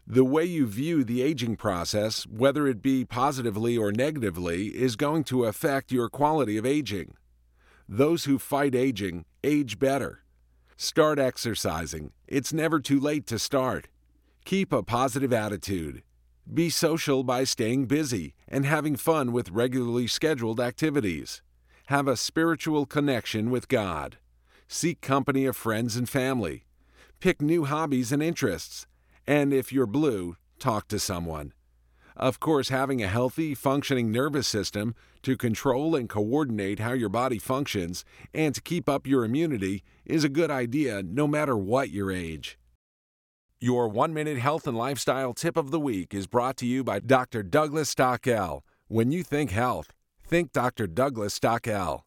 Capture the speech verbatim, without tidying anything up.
The way you view the aging process, whether it be positively or negatively, is going to affect your quality of aging. Those who fight aging age better. Start exercising. It's never too late to start. Keep a positive attitude. Be social by staying busy and having fun with regularly scheduled activities. Have a spiritual connection with God. Seek company of friends and family. Pick new hobbies and interests. And if you're blue, talk to someone. Of course, having a healthy, functioning nervous system to control and coordinate how your body functions and to keep up your immunity is a good idea no matter what your age. Your one-minute health and lifestyle tip of the week is brought to you by Doctor Douglas Stockel. When you think health, think Doctor Douglas Stockel.